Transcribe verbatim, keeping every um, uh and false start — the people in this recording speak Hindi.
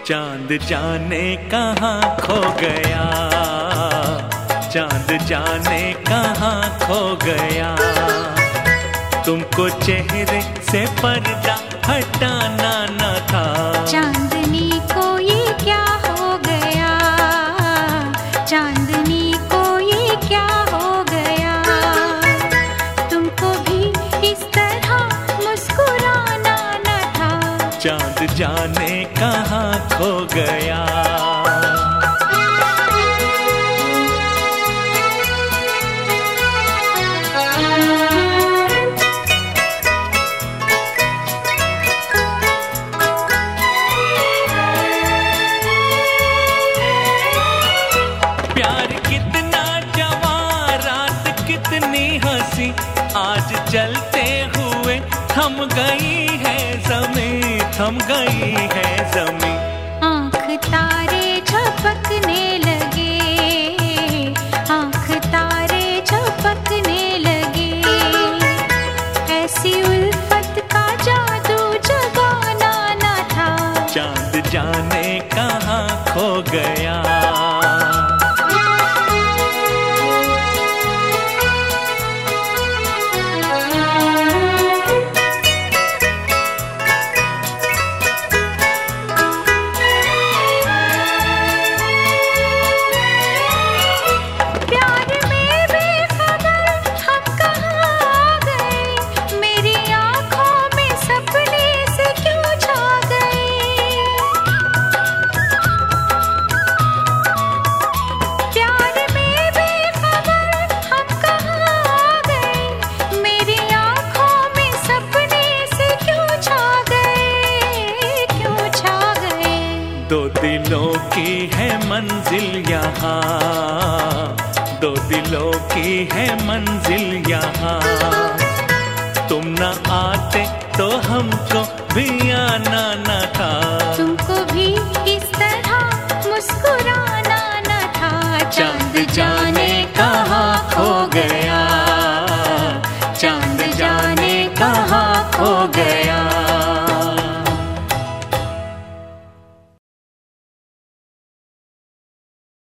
चांद जाने कहाँ खो गया, चांद जाने कहाँ खो गया। तुमको चेहरे से पर्दा हटाना न था। चांदनी को ये क्या हो गया, चांदनी को ये क्या हो गया। तुमको भी इस तरह मुस्कुराना न था। चांद जाने कहाँ खो गया। आज चलते हुए थम गई है ज़मीं, थम गई है ज़मीं। आँख तारे झपकने लगे, आँख तारे झपकने लगे। ऐसी उल्फत का जादू जगाना न था। चांद जाने कहाँ खो गया। दो दिलों की है मंजिल यहाँ, दो दिलों की है मंजिल यहाँ। तुम न आते तो हमको भी आना न था।